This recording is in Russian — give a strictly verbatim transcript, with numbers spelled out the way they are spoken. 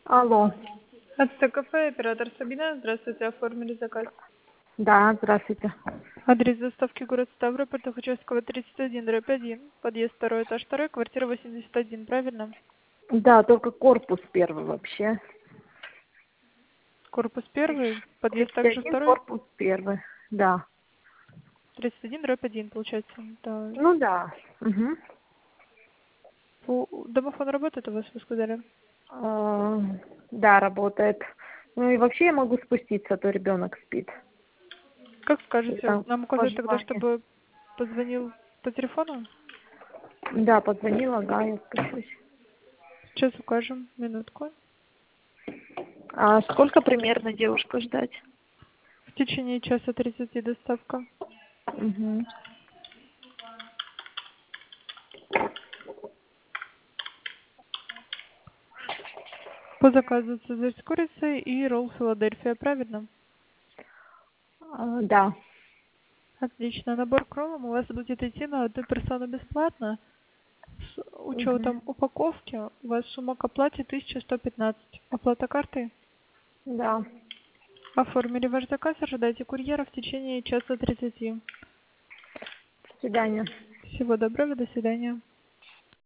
Алло. Ацтек кафе, оператор Сабина. Здравствуйте, оформили заказ. Да, здравствуйте. Адрес доставки город Ставрополь, Тухачевского, тридцать один, дробь один. Подъезд второй этаж второй, квартира восемьдесят один, правильно? Да, только корпус первый вообще. Корпус первый, подъезд тридцать также один, второй, корпус первый. Да. тридцать один, дробь один, получается. Да. Ну да. Угу. По- Домофон работает у вас, вы сказали? А, да, работает. Ну и вообще я могу спуститься, а то ребенок спит. Как Или скажете, там нам по указать тогда, желанию. чтобы позвонил по телефону? Да, позвонила, да, я спущусь. Сейчас укажем, минутку. А сколько примерно девушку ждать? В течение часа тридцати доставка. Угу. По заказу цезарь с курицей и ролл Филадельфия, правильно? А, да. Отлично. Набор кровом у вас будет идти на одну персону бесплатно. С Угу. учетом упаковки у вас сумма к оплате тысяча сто пятнадцать. Оплата картой. Да. Оформили ваш заказ, ожидайте курьера в течение часа тридцати. До свидания. Всего доброго, до свидания.